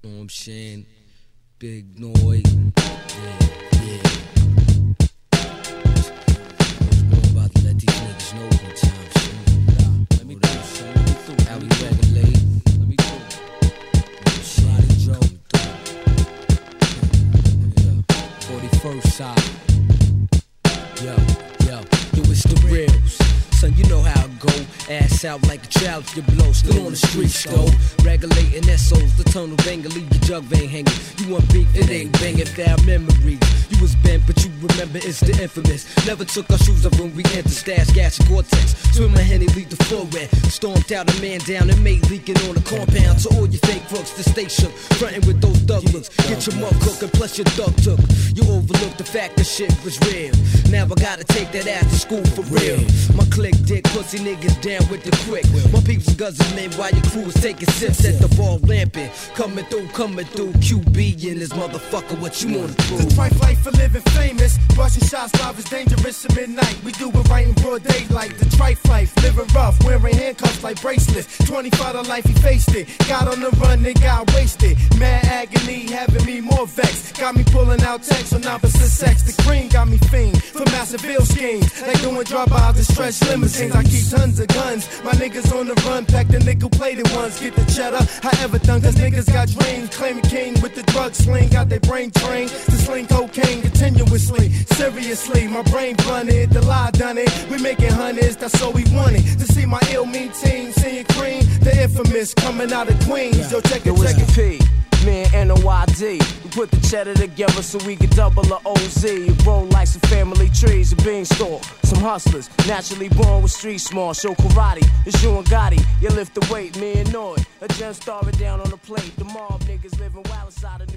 Know what I'm saying? Big noise. Yeah. I'm about to let these niggas know one time, son. Let me do how we regulate. Let me do Slotty Joe. 41st side. Yo, it's the reals. Son, you know how it go. Ass out like a child if you blow. Still on the streets though. Regulating SOs, the tunnel banger, leave your jug vein hanging. You want beef, it ain't banging. Foul memories. You was bent, but you remember it's the infamous. Never took our shoes off when we entered. Stash, gas, and Gore-Tex. Swim my Henny, lead the forehead. Stormed out a man down and made leaking on the compound. To all your fake crooks, the station. Frontin' with those thug looks. Get your mug cooking, plus your thug took. You overlooked the fact that shit was real. Now I gotta take that ass to school for real. My click dick, pussy niggas down with the quick. My people's guzzling while your crew is taking sips at the ball lamping. Coming through, QB in this motherfucker, what you wanna prove? The trife life for living famous. Busting shots live is dangerous at midnight. We do it right in broad daylight. The trife life, living rough, wearing handcuffs like bracelets. 25 to life, he faced it. Got on the run and got wasted. Mad agony, having me more vexed. Got me pulling out texts on opposite sex. The cream got me fiend for massive bill schemes. Like doing drive-bys and stretch limousines. I keep tons of guns. My niggas on the run, pack the nickel-plated ones. Get the cheddar, however done, cause niggas got dreams. Claiming king with the drug sling. Got their brain trained to sling cocaine continuously. Seriously, my brain blunted, the lie done it. We making hundreds, that's all we wanted. To see my ill mean team, seeing cream. The infamous coming out of Queens. Yo, check it. P. Me and NOYD, we put the cheddar together so we can double the OZ. It roll like some family trees, a beanstalk. Some hustlers, naturally born with street smart. Show karate, it's you and Gotti. You lift the weight, me and Noy. A gem starring down on the plate. The mob niggas living wild inside of